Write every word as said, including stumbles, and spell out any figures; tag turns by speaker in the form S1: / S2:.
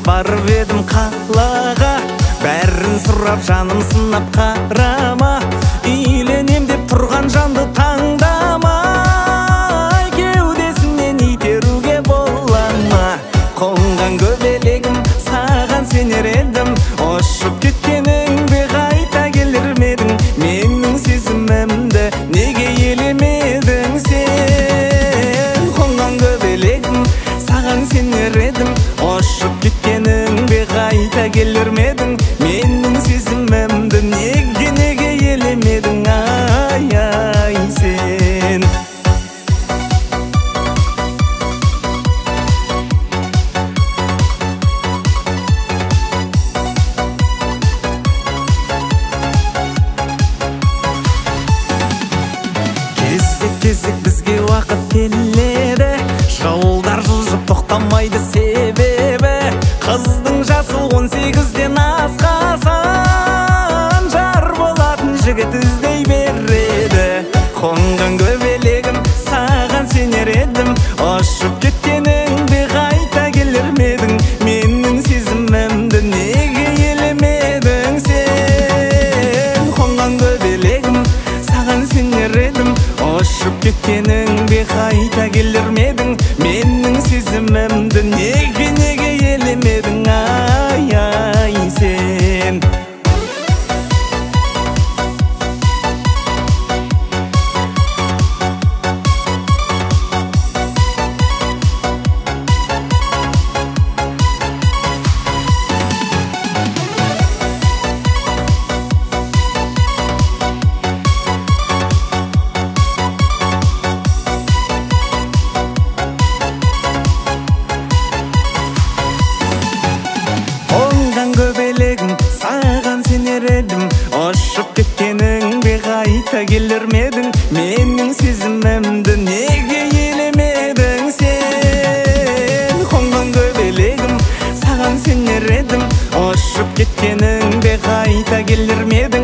S1: барып едім қалаға, бәрін сұрап жаным сынап қарама, үйленем деп тұрған жанды таңдама, кеудесінен итеруге бола ма? Қонған көбелегім саған сенер едім, ұшып кеткеніңде қайта келер медің? Менің сезімімді неге елемедің сен? Қонған көбелегім саған сенер едім, ұшып кеткеніңде қайта келер медің? Менің сезімімді неге неге елемедің? Ай ай сен. Кезек бізге уақыт келеді, жолдар жылжып тоқтамайды себебі, қыздың жасы он сегізден асқасан жар болатын жігіт іздей береді. Қонған көбелегім саған сенер едім, ұшып кеткеніңде қайта келер медің? Менің сезімімді неге елемедің сен? Қонған көбелегім саған сенер едім, ұшып кеткеніңде қайта келер медің? Менің сезімімді неге неге елемедің? Ай ай сен. Көбелегім саған сенер едім, ұшып кеткеніңде қайта келер медің? Менің сезімімді неге елемедің сен? Қонған көбелегім саған сенер едім, ұшып кеткеніңде қайта келер медің?